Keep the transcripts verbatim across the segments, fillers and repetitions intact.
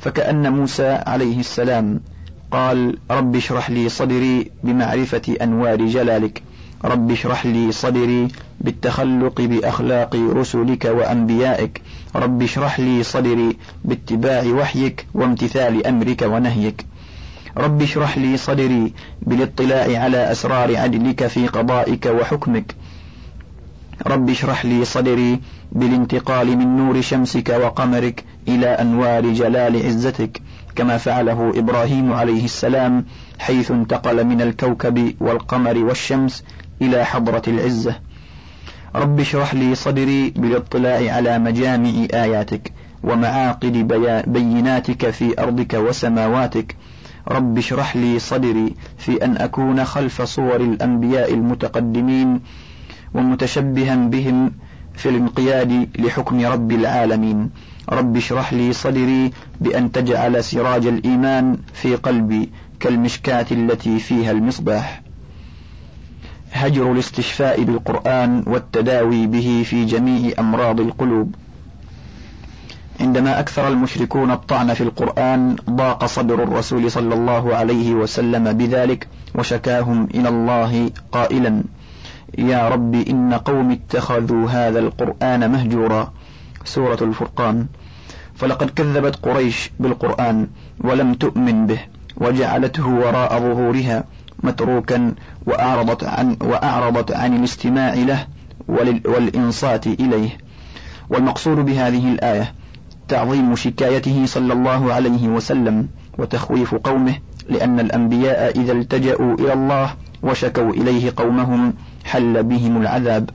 فكأن موسى عليه السلام قال: رب اشرح لي صدري بمعرفة أنوار جلالك، رب اشرح لي صدري بالتخلق بأخلاق رسلك وأنبيائك، رب اشرح لي صدري باتباع وحيك وامتثال أمرك ونهيك، رب اشرح لي صدري بالاطلاع على أسرار عدلك في قضائك وحكمك، رب اشرح لي صدري بالانتقال من نور شمسك وقمرك إلى أنوار جلال عزتك، كما فعله إبراهيم عليه السلام حيث انتقل من الكوكب والقمر والشمس إلى حضرة العزة. رب اشرح لي صدري بالاطلاع على مجامع آياتك ومعاقد بيناتك في أرضك وسماواتك، رب اشرح لي صدري في أن أكون خلف صور الأنبياء المتقدمين ومتشبها بهم في الانقياد لحكم رب العالمين، رب اشرح لي صدري بأن تجعل سراج الإيمان في قلبي كالمشكاة التي فيها المصباح. هجر الاستشفاء بالقرآن والتداوي به في جميع أمراض القلوب. عندما أكثر المشركون الطعن في القرآن ضاق صدر الرسول صلى الله عليه وسلم بذلك وشكاهم إلى الله قائلا: يا رب إن قوم اتخذوا هذا القرآن مهجورا. سورة الفرقان. فلقد كذبت قريش بالقرآن ولم تؤمن به وجعلته وراء ظهورها متروكا وأعرضت عن, وأعرضت عن الاستماع له والإنصات إليه. والمقصود بهذه الآية تعظيم شكايته صلى الله عليه وسلم وتخويف قومه، لأن الأنبياء إذا التجأوا إلى الله وشكوا إليه قومهم حل بهم العذاب.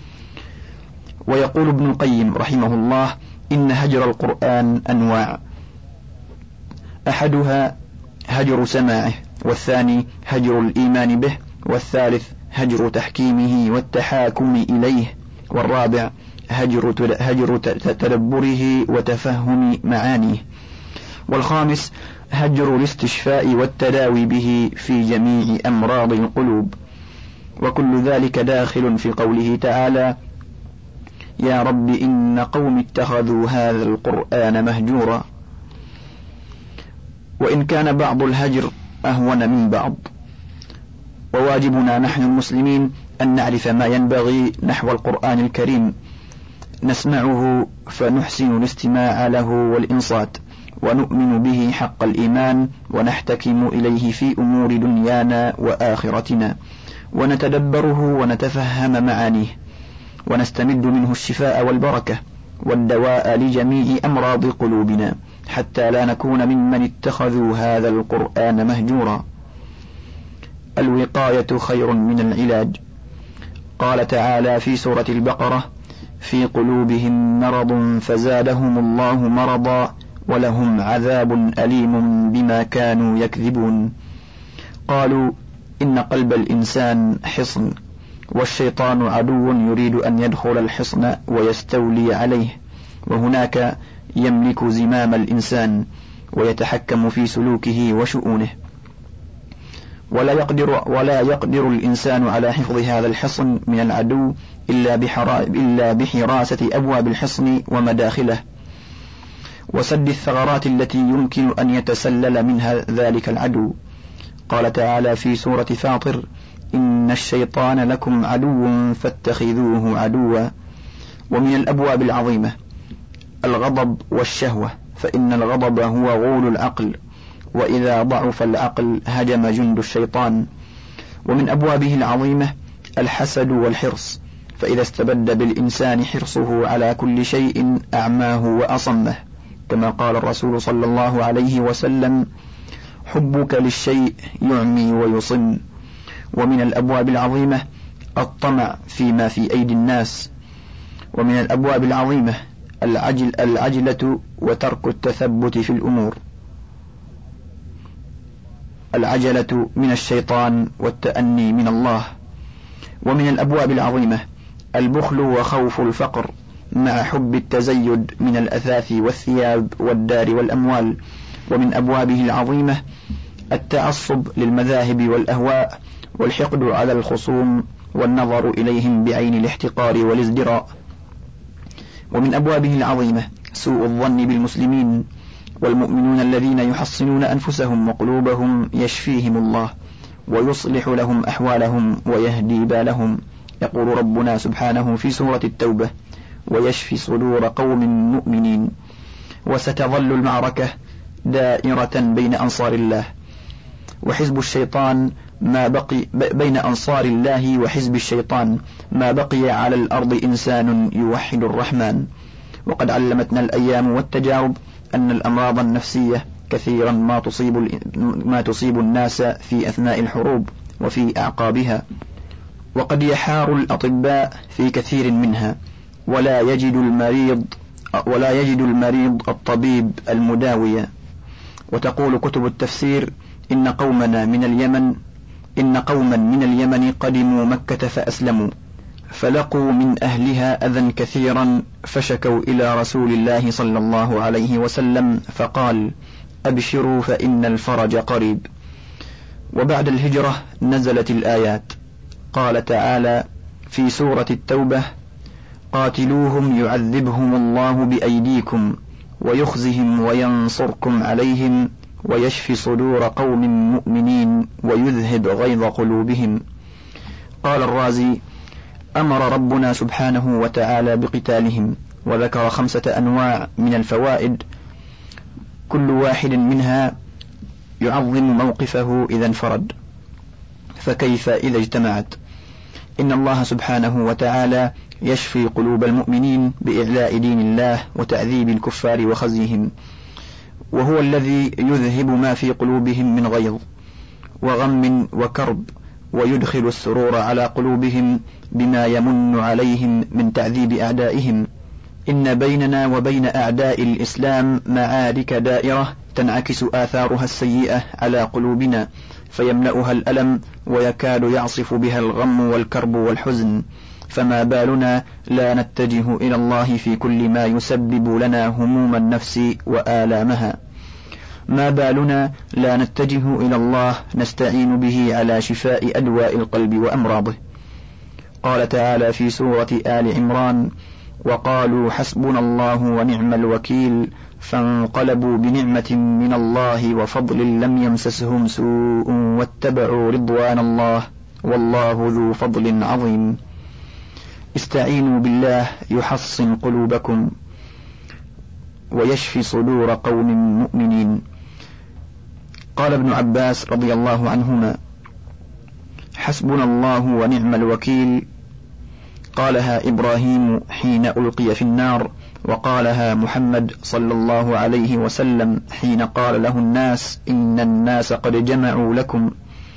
ويقول ابن القيم رحمه الله: إن هجر القرآن أنواع، أحدها هجر سماعه، والثاني هجر الإيمان به، والثالث هجر تحكيمه والتحاكم إليه، والرابع هجر هجر تدبره وتفهم معانيه، والخامس هجر الاستشفاء والتداوي به في جميع أمراض القلوب. وكل ذلك داخل في قوله تعالى: يا رب إن قوم اتخذوا هذا القرآن مهجورا. وإن كان بعض الهجر أهون من بعض، وواجبنا نحن المسلمين أن نعرف ما ينبغي نحو القرآن الكريم، نسمعه فنحسن الاستماع له والإنصات، ونؤمن به حق الإيمان، ونحتكم إليه في أمور دنيانا وآخرتنا، ونتدبره ونتفهم معانيه، ونستمد منه الشفاء والبركة والدواء لجميع أمراض قلوبنا، حتى لا نكون ممن اتخذوا هذا القرآن مهجورا. الوقاية خير من العلاج. قال تعالى في سورة البقرة: في قلوبهم مرض فزادهم الله مرضا ولهم عذاب أليم بما كانوا يكذبون. قالوا: إن قلب الإنسان حصن، والشيطان عدو يريد أن يدخل الحصن ويستولي عليه، وهناك يملك زمام الإنسان ويتحكم في سلوكه وشؤونه، ولا يقدر ولا يقدر الإنسان على حفظ هذا الحصن من العدو إلا إلا بحراسة أبواب الحصن ومداخله، وسد الثغرات التي يمكن أن يتسلل منها ذلك العدو. قال تعالى في سورة فاطر: إن الشيطان لكم عدو فاتخذوه عدوا. ومن الأبواب العظيمة الغضب والشهوة، فإن الغضب هو غول العقل، وإذا ضعف العقل هجم جند الشيطان. ومن أبوابه العظيمة الحسد والحرص، فإذا استبد بالإنسان حرصه على كل شيء أعماه وأصمه، كما قال الرسول صلى الله عليه وسلم: حبك للشيء يعمي ويصم. ومن الأبواب العظيمة الطمع فيما في أيدي الناس. ومن الأبواب العظيمة العجل العجلة وترك التثبت في الأمور. العجلة من الشيطان والتأني من الله. ومن الأبواب العظيمة البخل وخوف الفقر مع حب التزيد من الأثاث والثياب والدار والأموال. ومن أبوابه العظيمة التعصب للمذاهب والأهواء والحقد على الخصوم والنظر إليهم بعين الاحتقار والازدراء. ومن أبوابه العظيمة سوء الظن بالمسلمين والمؤمنون الذين يحصنون أنفسهم وقلوبهم يشفيهم الله ويصلح لهم أحوالهم ويهدي بالهم. يقول ربنا سبحانه في سورة التوبة: ويشفي صدور قوم مؤمنين. وستظل المعركة دائرة بين أنصار الله وحزب الشيطان ما بقي بين أنصار الله وحزب الشيطان ما بقي على الأرض إنسان يوحد الرحمن. وقد علمتنا الأيام والتجارب أن الأمراض النفسية كثيرا ما تصيب ما تصيب الناس في أثناء الحروب وفي أعقابها، وقد يحار الأطباء في كثير منها ولا يجد المريض ولا يجد المريض الطبيب المداوي. وتقول كتب التفسير: إن قومنا من اليمن إن قوما من اليمن قدموا مكة فأسلموا فلقوا من أهلها أذى كثيرا فشكوا إلى رسول الله صلى الله عليه وسلم فقال: أبشروا فإن الفرج قريب. وبعد الهجرة نزلت الآيات. قال تعالى في سورة التوبة: قاتلوهم يعذبهم الله بأيديكم ويخزهم وينصركم عليهم ويشفي صدور قوم مؤمنين ويذهب غيظ قلوبهم. قال الرازي: أمر ربنا سبحانه وتعالى بقتالهم، وذكر خمسة أنواع من الفوائد كل واحد منها يعظم موقفه إذا انفرد، فكيف إذا اجتمعت؟ إن الله سبحانه وتعالى يشفي قلوب المؤمنين بإعلاء دين الله وتعذيب الكفار وخزيهم، وهو الذي يذهب ما في قلوبهم من غيظ وغم وكرب، ويدخل السرور على قلوبهم بما يمن عليهم من تعذيب أعدائهم. إن بيننا وبين أعداء الإسلام معارك دائرة تنعكس آثارها السيئة على قلوبنا فيملأها الألم ويكاد يعصف بها الغم والكرب والحزن، فما بالنا لا نتجه إلى الله في كل ما يسبب لنا هموم النفس وآلامها؟ ما بالنا لا نتجه إلى الله نستعين به على شفاء أدواء القلب وأمراضه؟ قال تعالى في سورة آل عمران: وقالوا حسبنا الله ونعم الوكيل فانقلبوا بنعمة من الله وفضل لم يمسسهم سوء واتبعوا رضوان الله والله ذو فضل عظيم. استعينوا بالله يحصن قلوبكم ويشفي صدور قوم مؤمنين. قال ابن عباس رضي الله عنهما: حسبنا الله ونعم الوكيل قالها إبراهيم حين ألقي في النار، وقالها محمد صلى الله عليه وسلم حين قال له الناس: إن الناس قد جمعوا لكم.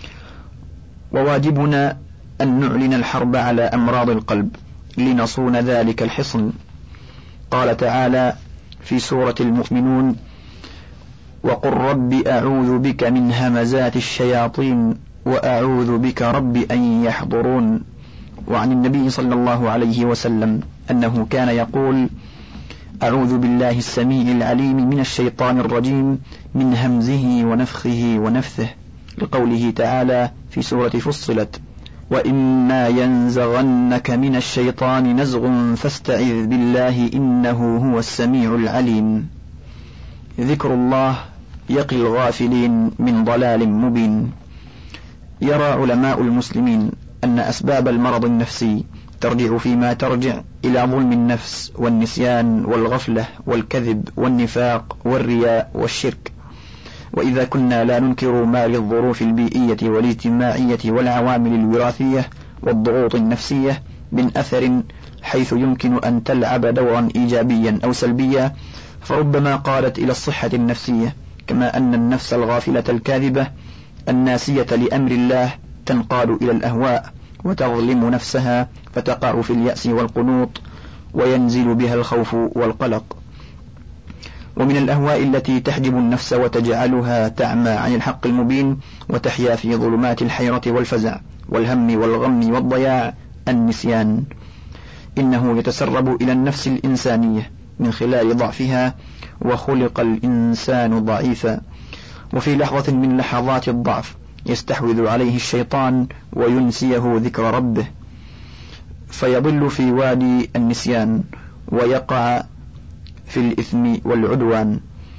وواجبنا أن نعلن الحرب على أمراض القلب لنصون ذلك الحصن. قال تعالى في سورة المؤمنون: وقل رب أعوذ بك من همزات الشياطين وأعوذ بك رب أن يحضرون. وعن النبي صلى الله عليه وسلم أنه كان يقول: أعوذ بالله السميع العليم من الشيطان الرجيم من همزه ونفخه ونفثه، لقوله تعالى في سورة فصلت: وإما ينزغنك من الشيطان نزغ فاستعذ بالله إنه هو السميع العليم. ذكر الله يقي الغافلين من ضلال مبين. يرى علماء المسلمين أن أسباب المرض النفسي ترجع فيما ترجع إلى ظلم النفس والنسيان والغفلة والكذب والنفاق والرياء والشرك. وإذا كنا لا ننكر ما للظروف البيئية والاجتماعية والعوامل الوراثية والضغوط النفسية من أثر حيث يمكن أن تلعب دورا إيجابيا أو سلبيا، فربما قادت إلى الصحة النفسية، كما أن النفس الغافلة الكاذبة الناسية لأمر الله تنقاد إلى الأهواء وتظلم نفسها فتقع في اليأس والقنوط وينزل بها الخوف والقلق. ومن الأهواء التي تحجب النفس وتجعلها تعمى عن الحق المبين وتحيا في ظلمات الحيرة والفزع والهم والغم والضياع النسيان. إنه يتسرب إلى النفس الإنسانية من خلال ضعفها، وخلق الإنسان ضعيفا، وفي لحظة من لحظات الضعف يستحوذ عليه الشيطان وينسيه ذكر ربه، فيضل في وادي النسيان ويقع في الإثم والعدوان.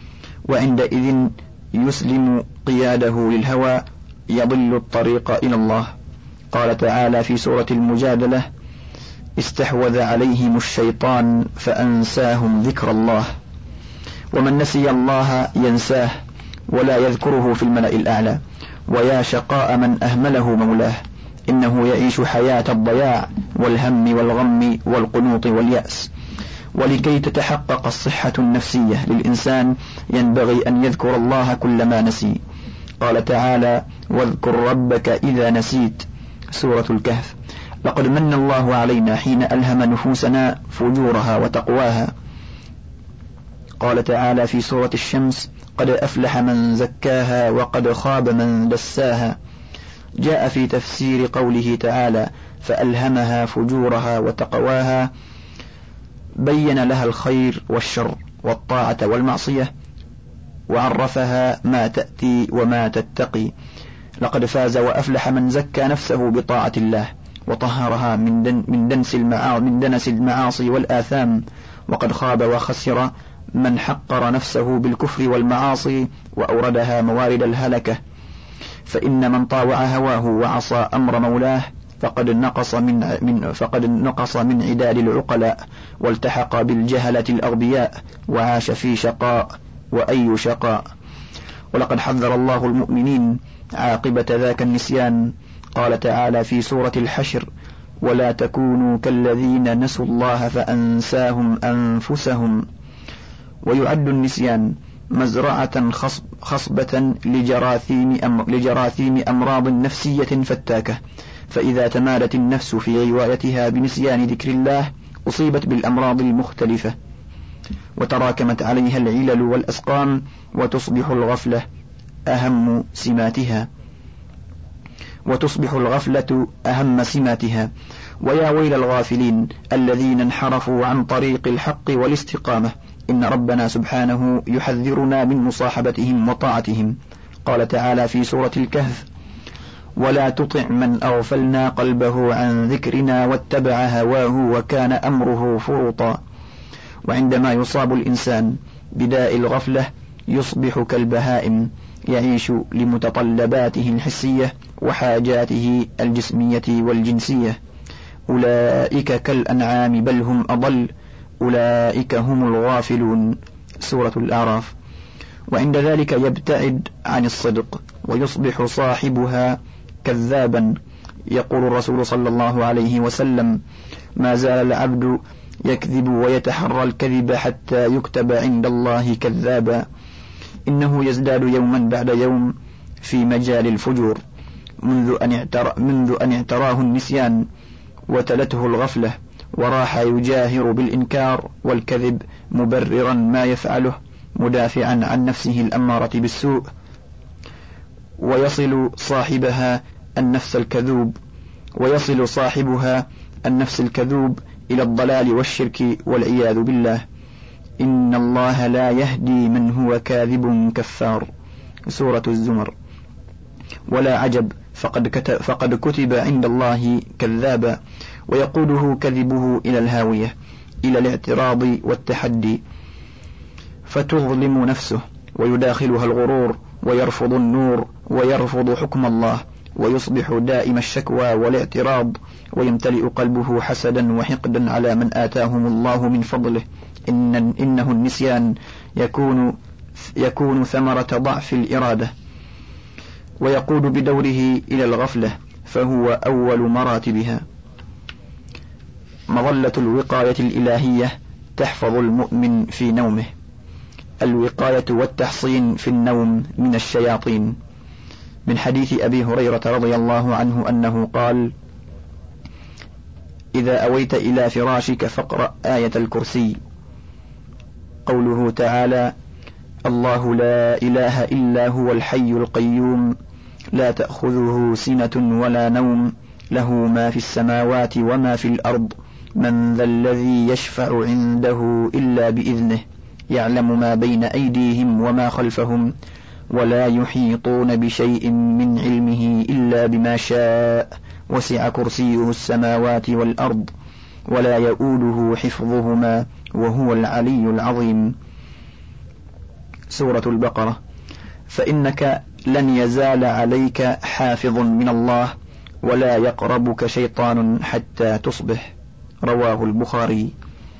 وعندئذ يسلم قياده للهوى يضل الطريق إلى الله. قال تعالى في سورة المجادلة: استحوذ عليهم الشيطان فأنساهم ذكر الله. ومن نسي الله ينساه ولا يذكره في الملأ الأعلى، ويا شقاء من أهمله مولاه، إنه يعيش حياة الضياع والهم والغم والقنوط واليأس. ولكي تتحقق الصحة النفسية للإنسان ينبغي أن يذكر الله كلما نسي. قال تعالى: واذكر ربك إذا نسيت، سورة الكهف. لقد من الله علينا حين ألهم نفوسنا فجورها وتقواها. قال تعالى في سورة الشمس: قد أفلح من زكاها وقد خاب من دساها. جاء في تفسير قوله تعالى: فألهمها فجورها وتقواها، بين لها الخير والشر والطاعة والمعصية، وعرفها ما تأتي وما تتقي. لقد فاز وأفلح من زكى نفسه بطاعة الله وطهرها من, دن من, دنس من دنس المعاصي والآثام، وقد خاب وخسر من حقر نفسه بالكفر والمعاصي وأوردها موارد الهلكة. فإن من طاوع هواه وعصى أمر مولاه فقد نقص من, من فقد نقص من عداد العقلاء، والتحق بالجهلة الأغبياء، وعاش في شقاء، وأي شقاء. ولقد حذر الله المؤمنين عاقبة ذاك النسيان. قال تعالى في سورة الحشر: ولا تكونوا كالذين نسوا الله فأنساهم أنفسهم. ويعد النسيان مزرعة خصبة لجراثيم, أمر لجراثيم أمراض نفسية فتاكة، فإذا تمادت النفس في غوايتها بنسيان ذكر الله أصيبت بالأمراض المختلفة، وتراكمت عليها العلل والأسقام، وتصبح الغفلة أهم سماتها وتصبح الغفلة أهم سماتها. ويا ويل الغافلين الذين انحرفوا عن طريق الحق والاستقامة. إن ربنا سبحانه يحذرنا من مصاحبتهم وطاعتهم. قال تعالى في سورة الكهف: ولا تطع من أغفلنا قلبه عن ذكرنا واتبع هواه وكان أمره فرطا. وعندما يصاب الإنسان بداء الغفلة يصبح كالبهائم، يعيش لمتطلباته الحسية وحاجاته الجسمية والجنسية. أولئك كالأنعام بل هم أضل، أولئك هم الغافلون، سورة الأعراف. وعند ذلك يبتعد عن الصدق ويصبح صاحبها كذابا. يقول الرسول صلى الله عليه وسلم: ما زال العبد يكذب ويتحرى الكذب حتى يكتب عند الله كذابا. إنه يزداد يوما بعد يوم في مجال الفجور، منذ أن, اعتر منذ أن اعتراه النسيان وتلته الغفلة، وراح يجاهر بالإنكار والكذب مبررا ما يفعله، مدافعا عن نفسه الأمارة بالسوء، ويصل صاحبها النفس الكذوب ويصل صاحبها النفس الكذوب إلى الضلال والشرك والعياذ بالله. إن الله لا يهدي من هو كاذب كفار، سورة الزمر. ولا عجب، فقد كتب, فقد كتب عند الله كذابا، ويقوده كذبه إلى الهاوية، إلى الاعتراض والتحدي، فتظلم نفسه ويداخلها الغرور، ويرفض النور ويرفض حكم الله، ويصبح دائم الشكوى والاعتراض، ويمتلئ قلبه حسدا وحقدا على من آتاهم الله من فضله. إن إنه النسيان يكون يكون ثمرة ضعف الإرادة، ويقود بدوره إلى الغفلة، فهو أول مراتبها. مظلة الوقاية الإلهية تحفظ المؤمن في نومه. الوقاية والتحصين في النوم من الشياطين. من حديث أبي هريرة رضي الله عنه أنه قال: إذا أويت إلى فراشك فاقرأ آية الكرسي. قوله تعالى: الله لا إله إلا هو الحي القيوم لا تأخذه سنة ولا نوم له ما في السماوات وما في الأرض من ذا الذي يشفع عنده إلا بإذنه يعلم ما بين أيديهم وما خلفهم ولا يحيطون بشيء من علمه إلا بما شاء وسع كرسيه السماوات والأرض ولا يؤوده حفظهما وهو العلي العظيم. سورة البقرة: فإنك لن يزال عليك حافظ من الله ولا يقربك شيطان حتى تصبح. رواه البخاري.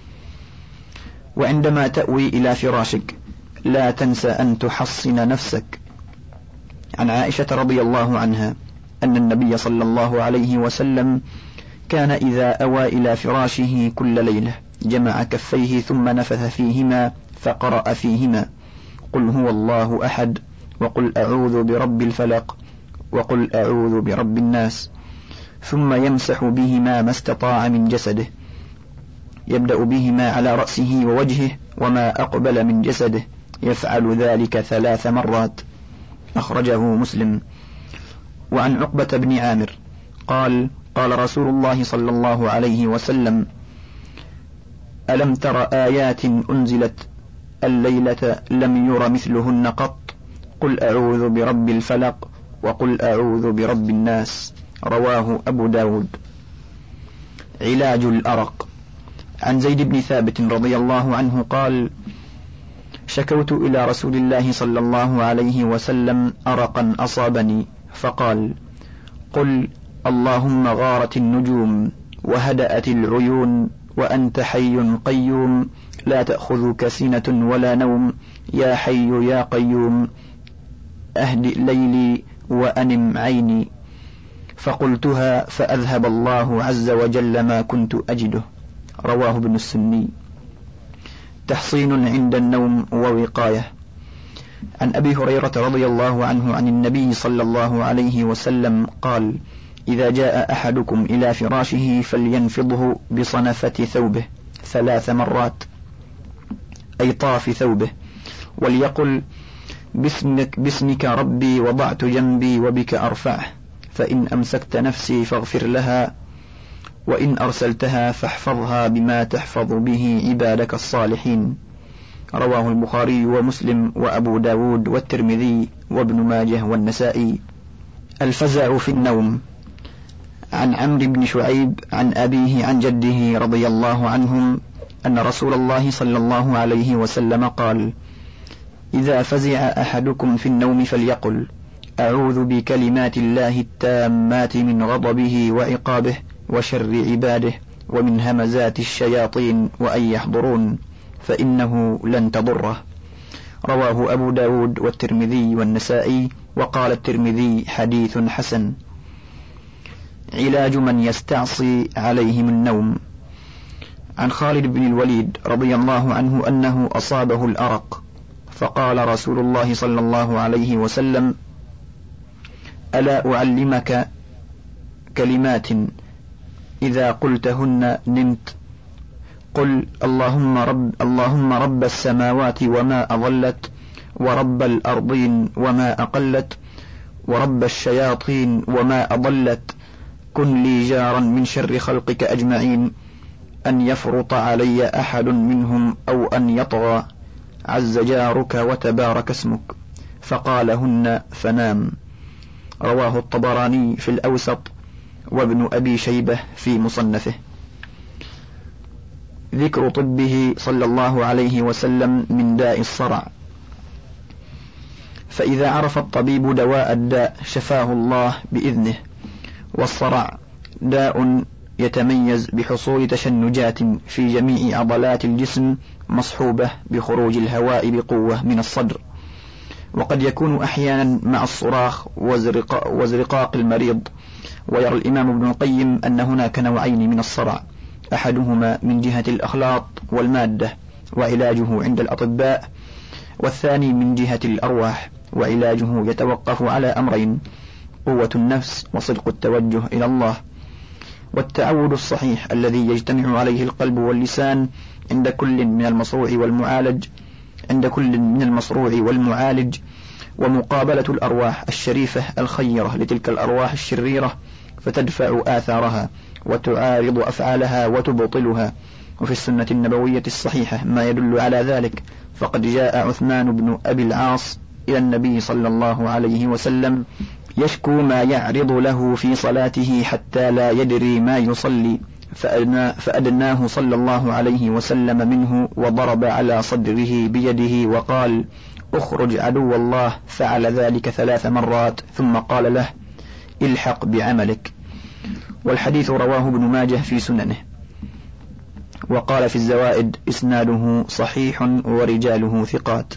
وعندما تأوي إلى فراشك لا تنسى أن تحصن نفسك. عن عائشة رضي الله عنها أن النبي صلى الله عليه وسلم كان إذا أوى إلى فراشه كل ليلة جمع كفيه ثم نفث فيهما فقرأ فيهما: قل هو الله أحد، وقل أعوذ برب الفلق، وقل أعوذ برب الناس، ثم يمسح بهما ما استطاع من جسده، يبدأ بهما على رأسه ووجهه وما أقبل من جسده، يفعل ذلك ثلاث مرات. أخرجه مسلم. وعن عقبة بن عامر قال: قال رسول الله صلى الله عليه وسلم: ألم تر آيات أنزلت الليلة لم ير مثلهن قط، قل أعوذ برب الفلق، وقل أعوذ برب الناس. رواه أبو داود. علاج الأرق. عن زيد بن ثابت رضي الله عنه قال: شكوت إلى رسول الله صلى الله عليه وسلم أرقا أصابني، فقال: قل اللهم غارت النجوم وهدأت العيون وأنت حي قيوم لا تأخذك سنة ولا نوم، يا حي يا قيوم أهدئ ليلي وأنم عيني. فقلتها فأذهب الله عز وجل ما كنت أجده. رواه ابن السني. تحصين عند النوم ووقاية. عن أبي هريرة رضي الله عنه عن النبي صلى الله عليه وسلم قال: إذا جاء أحدكم إلى فراشه فلينفضه بصنفة ثوبه ثلاث مرات، أي طاف ثوبه، وليقل: باسمك, باسمك ربي وضعت جنبي وبك أرفعه، فإن أمسكت نفسي فاغفر لها، وإن أرسلتها فاحفظها بما تحفظ به عبادك الصالحين. رواه البخاري ومسلم وأبو داود والترمذي وابن ماجه والنسائي. الفزع في النوم. عن عمرو بن شعيب عن أبيه عن جده رضي الله عنهم أن رسول الله صلى الله عليه وسلم قال: إذا فزع أحدكم في النوم فليقل: أعوذ بكلمات الله التامات من غضبه وعقابه وشر عباده ومن همزات الشياطين وأن يحضرون، فإنه لن تضره. رواه أبو داود والترمذي والنسائي، وقال الترمذي: حديث حسن. علاج من يستعصي عليهم النوم. عن خالد بن الوليد رضي الله عنه أنه أصابه الأرق، فقال رسول الله صلى الله عليه وسلم: ألا أعلمك كلمات إذا قلتهن نمت؟ قل اللهم رب, اللهم رب السماوات وما أضلت، ورب الأرضين وما أقلت، ورب الشياطين وما أضلت، كن لي جارا من شر خلقك أجمعين، أن يفرط علي أحد منهم أو أن يطغى، عز جارك وتبارك اسمك. فقالهن فنام. رواه الطبراني في الأوسط وابن أبي شيبة في مصنفه. ذكر طبه صلى الله عليه وسلم من داء الصرع. فإذا عرف الطبيب دواء الداء شفاه الله بإذنه. والصرع داء يتميز بحصول تشنجات في جميع عضلات الجسم مصحوبة بخروج الهواء بقوة من الصدر، وقد يكون أحيانا مع الصراخ وزرقاق, وزرقاق المريض. ويرى الإمام ابن القيم أن هناك نوعين من الصرع، أحدهما من جهة الأخلاط والمادة وعلاجه عند الأطباء، والثاني من جهة الأرواح وعلاجه يتوقف على أمرين: قوة النفس وصدق التوجه إلى الله، والتعود الصحيح الذي يجتمع عليه القلب واللسان عند كل من المصروع والمعالج عند كل من المصروع والمعالج ومقابلة الأرواح الشريفة الخيرة لتلك الأرواح الشريرة، فتدفع آثارها وتعارض أفعالها وتبطلها. وفي السنة النبوية الصحيحة ما يدل على ذلك، فقد جاء عثمان بن أبي العاص إلى النبي صلى الله عليه وسلم يشكو ما يعرض له في صلاته حتى لا يدري ما يصلي، فأدناه صلى الله عليه وسلم منه وضرب على صدره بيده وقال: اخرج عدو الله، فعل ذلك ثلاث مرات ثم قال له الحق بعملك. والحديث رواه ابن ماجه في سننه. وقال في الزوائد إسناده صحيح ورجاله ثقات.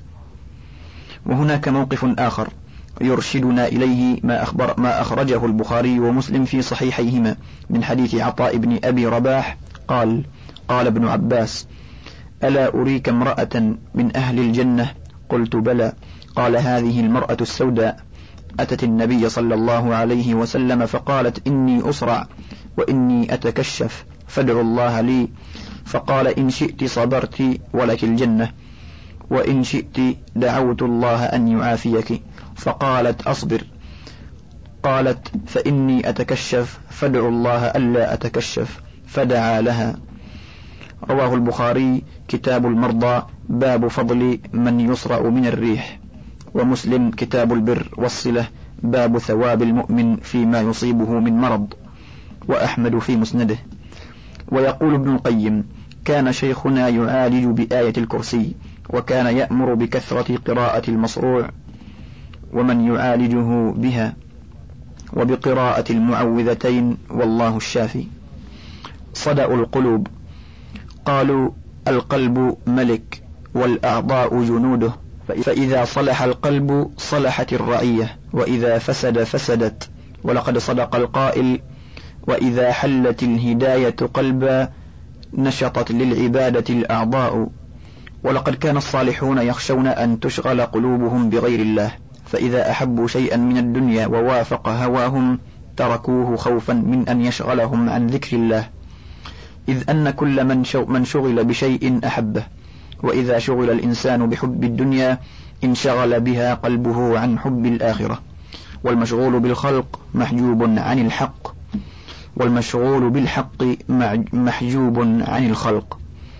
وهناك موقف آخر يرشدنا إليه ما, أخبر ما أخرجه البخاري ومسلم في صحيحيهما من حديث عطاء بن أبي رباح قال قال ابن عباس ألا أريك امرأة من أهل الجنة؟ قلت بلى. قال هذه المرأة السوداء أتت النبي صلى الله عليه وسلم فقالت إني أسرع وإني أتكشف فادعوا الله لي، فقال إن شئت صبرت ولك الجنة، وإن شئت دعوت الله أن يعافيك. فقالت أصبر. قالت فإني أتكشف فادعوا الله ألا أتكشف، فدعا لها. رواه البخاري كتاب المرضى باب فضل من يصرع من الريح، ومسلم كتاب البر والصلة باب ثواب المؤمن فيما يصيبه من مرض، وأحمد في مسنده. ويقول ابن القيم كان شيخنا يعالج بآية الكرسي، وكان يأمر بكثرة قراءة المصروع ومن يعالجه بها، وبقراءة المعوذتين والله الشافي. صدأ القلوب. قالوا القلب ملك والأعضاء جنوده، فإذا صلح القلب صلحت الرعية، وإذا فسد فسدت. ولقد صدق القائل وإذا حلت الهداية قلبا نشطت للعبادة الأعضاء. ولقد كان الصالحون يخشون أن تشغل قلوبهم بغير الله، فإذا أحبوا شيئا من الدنيا ووافق هواهم تركوه خوفا من أن يشغلهم عن ذكر الله، إذ أن كل من شغل بشيء أحبه، وإذا شغل الإنسان بحب الدنيا انشغل بها قلبه عن حب الآخرة. والمشغول بالخلق محجوب عن الحق، والمشغول بالحق محجوب عن الخلق.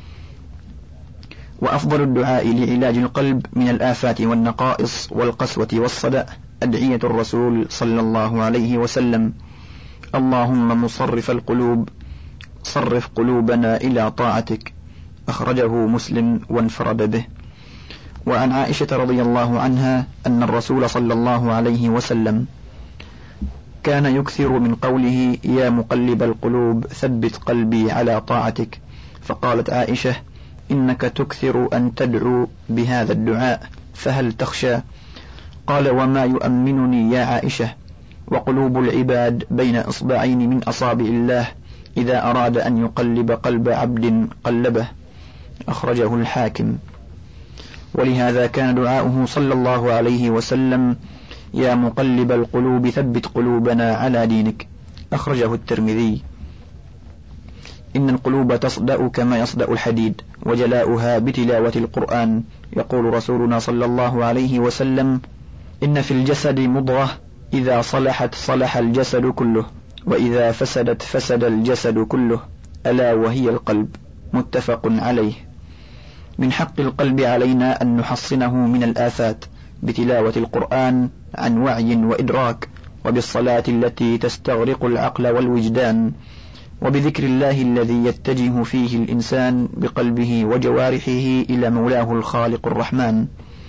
وأفضل الدعاء لعلاج القلب من الآفات والنقائص والقسوة والصدأ أدعية الرسول صلى الله عليه وسلم: اللهم مصرف القلوب صرف قلوبنا إلى طاعتك. أخرجه مسلم وانفرد به. وعن عائشة رضي الله عنها أن الرسول صلى الله عليه وسلم كان يكثر من قوله يا مقلب القلوب ثبت قلبي على طاعتك. فقالت عائشة إنك تكثر أن تدعو بهذا الدعاء فهل تخشى؟ قال وما يؤمنني يا عائشة؟ وقلوب العباد بين إصبعين من أصابع الله، إذا أراد أن يقلب قلب عبد قلبه. أخرجه الحاكم. ولهذا كان دعاؤه صلى الله عليه وسلم يا مقلب القلوب ثبت قلوبنا على دينك. أخرجه الترمذي. إن القلوب تصدأ كما يصدأ الحديد، وجلاؤها بتلاوة القرآن. يقول رسولنا صلى الله عليه وسلم إن في الجسد مضغة إذا صلحت صلح الجسد كله، وإذا فسدت فسد الجسد كله، ألا وهي القلب. متفق عليه. من حق القلب علينا أن نحصنه من الآفات بتلاوة القرآن عن وعي وإدراك، وبالصلاة التي تستغرق العقل والوجدان، وبذكر الله الذي يتجه فيه الإنسان بقلبه وجوارحه إلى مولاه الخالق الرحمن.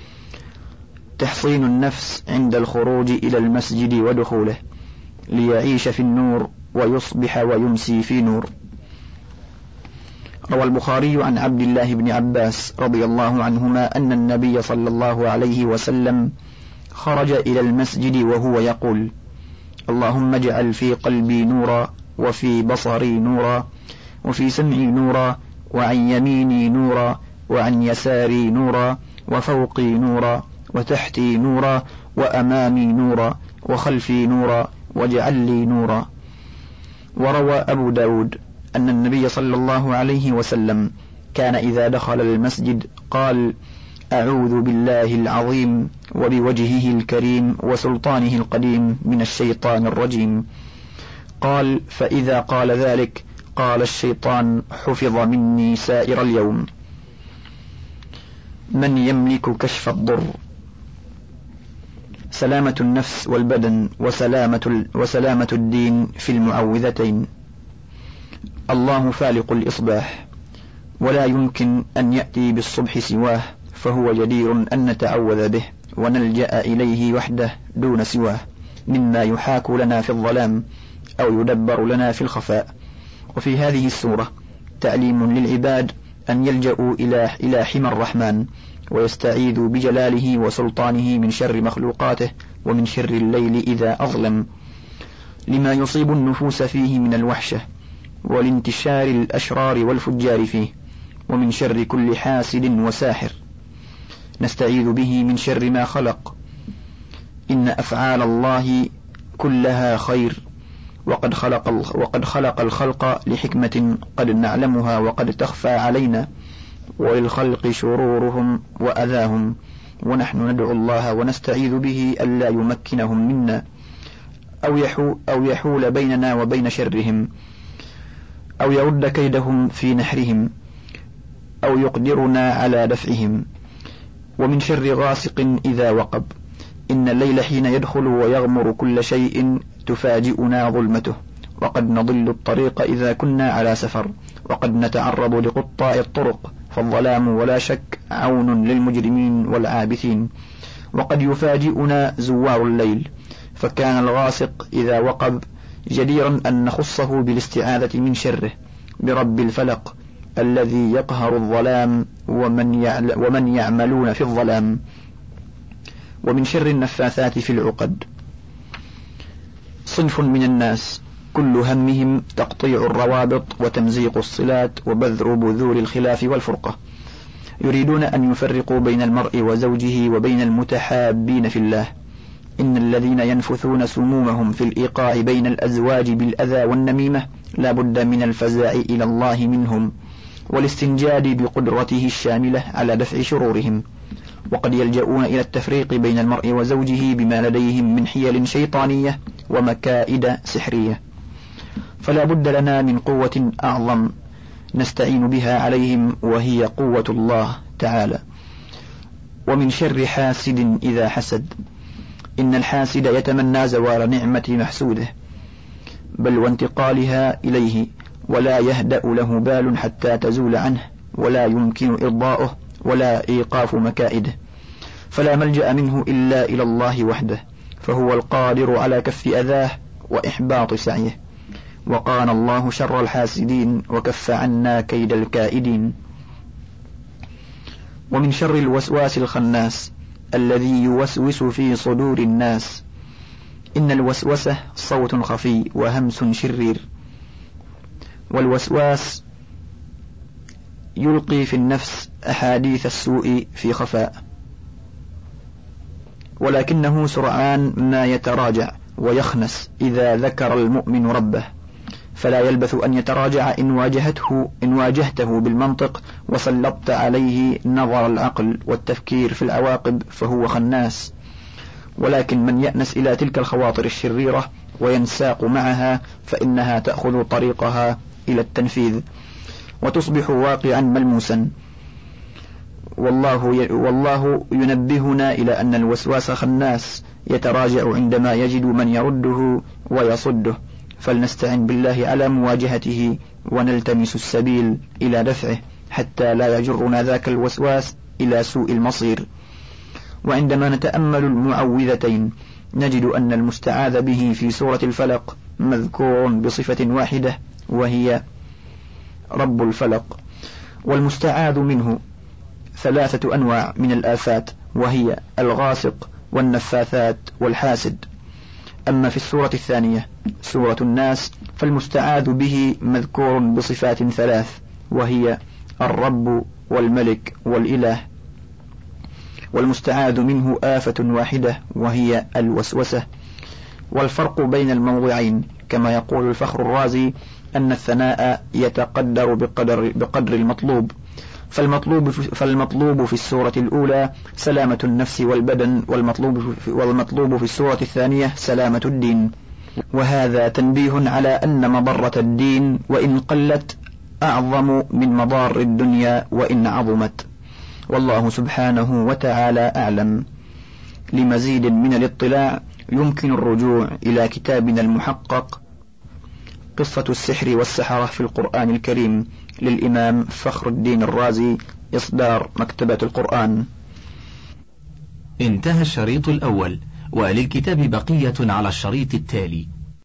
تحصين النفس عند الخروج إلى المسجد ودخوله ليعيش في النور ويصبح ويمسي في نور. روى البخاري عن عبد الله بن عباس رضي الله عنهما أن النبي صلى الله عليه وسلم خرج إلى المسجد وهو يقول اللهم اجعل في قلبي نورا، وفي بصري نورا، وفي سمعي نورا، وعن يميني نورا، وعن يساري نورا، وفوقي نورا، وتحتي نورا، وأمامي نورا، وخلفي نورا، واجعل لي نورا. وروى أبو داود أن النبي صلى الله عليه وسلم كان إذا دخل المسجد قال أعوذ بالله العظيم وبوجهه الكريم وسلطانه القديم من الشيطان الرجيم. قال فإذا قال ذلك قال الشيطان حفظ مني سائر اليوم. من يملك كشف الضر؟ سلامة النفس والبدن وسلامة, وسلامة الدين في المعوذتين. الله فالق الإصباح، ولا يمكن أن يأتي بالصبح سواه، فهو جدير أن نتعوذ به ونلجأ إليه وحده دون سواه، مما يحاك لنا في الظلام أو يدبر لنا في الخفاء. وفي هذه السورة تعليم للعباد أن يلجأوا إلى إلى حمى الرحمن ويستعيذوا بجلاله وسلطانه من شر مخلوقاته ومن شر الليل إذا أظلم، لما يصيب النفوس فيه من الوحشة والانتشار الأشرار والفجار فيه، ومن شر كل حاسد وساحر. نستعيذ به من شر ما خلق، إن أفعال الله كلها خير، وقد خلق وقد خلق الخلق لحكمة قد نعلمها وقد تخفى علينا، وللخلق شرورهم وأذاهم، ونحن ندعو الله ونستعيذ به ألا يمكنهم منا أو يحول, أو يحول بيننا وبين شرهم، أو يرد كيدهم في نحرهم، أو يقدرنا على دفعهم. ومن شر غاسق إذا وقب، إن الليل حين يدخل ويغمر كل شيء تفاجئنا ظلمته، وقد نضل الطريق إذا كنا على سفر، وقد نتعرض لقطاع الطرق، فالظلام ولا شك عون للمجرمين والعابثين. وقد يفاجئنا زوار الليل، فكان الغاسق إذا وقب جديرا أن نخصه بالاستعاذة من شره برب الفلق الذي يقهر الظلام ومن, ومن يعملون في الظلام. ومن شر النفاثات في العقد، صنف من الناس كل همهم تقطيع الروابط وتمزيق الصلات وبذر بذور الخلاف والفرقة، يريدون أن يفرقوا بين المرء وزوجه وبين المتحابين في الله. إن الذين ينفثون سمومهم في الإيقاع بين الأزواج بالأذى والنميمة لا بد من الفزع إلى الله منهم والاستنجاد بقدرته الشاملة على دفع شرورهم. وقد يلجؤون إلى التفريق بين المرء وزوجه بما لديهم من حيل شيطانية ومكائد سحرية، فلا بد لنا من قوة أعظم نستعين بها عليهم، وهي قوة الله تعالى. ومن شر حاسد إذا حسد، إن الحاسد يتمنى زوال نعمة محسوده بل وانتقالها إليه، ولا يهدأ له بال حتى تزول عنه، ولا يمكن إرضاؤه ولا إيقاف مكائده، فلا ملجأ منه إلا إلى الله وحده، فهو القادر على كف أذاه وإحباط سعيه. وقان الله شر الحاسدين وكف عنا كيد الكائدين. ومن شر الوسواس الخناس الذي يوسوس في صدور الناس، إن الوسوسة صوت خفي وهمس شرير، والوسواس يلقي في النفس أحاديث السوء في خفاء، ولكنه سرعان ما يتراجع ويخنس إذا ذكر المؤمن ربه، فلا يلبث أن يتراجع إن واجهته إن واجهته بالمنطق وسلطت عليه نظر العقل والتفكير في العواقب، فهو خناس. ولكن من يأنس إلى تلك الخواطر الشريرة وينساق معها، فإنها تأخذ طريقها إلى التنفيذ وتصبح واقعا ملموسا. والله والله ينبهنا إلى أن الوسواس خناس يتراجع عندما يجد من يرده ويصده، فلنستعن بالله على مواجهته ونلتمس السبيل إلى دفعه حتى لا يجرنا ذاك الوسواس إلى سوء المصير. وعندما نتأمل المعوذتين نجد أن المستعاذ به في سورة الفلق مذكور بصفة واحدة، وهي رب الفلق، والمستعاذ منه ثلاثة أنواع من الآفات، وهي الغاسق والنفاثات والحاسد. أما في السورة الثانية سورة الناس فالمستعاذ به مذكور بصفات ثلاث، وهي الرب والملك والإله، والمستعاذ منه آفة واحدة وهي الوسوسة. والفرق بين الموضعين كما يقول الفخر الرازي أن الثناء يتقدر بقدر, بقدر المطلوب، فالمطلوب في, فالمطلوب في السورة الأولى سلامة النفس والبدن، والمطلوب في, والمطلوب في السورة الثانية سلامة الدين. وهذا تنبيه على أن مضرة الدين وإن قلت أعظم من مضار الدنيا وإن عظمت، والله سبحانه وتعالى أعلم. لمزيد من الاطلاع يمكن الرجوع إلى كتابنا المحقق قصة السحر والسحرة في القرآن الكريم للإمام فخر الدين الرازي إصدار مكتبة القرآن. انتهى الشريط الأول، وللكتاب بقية على الشريط التالي.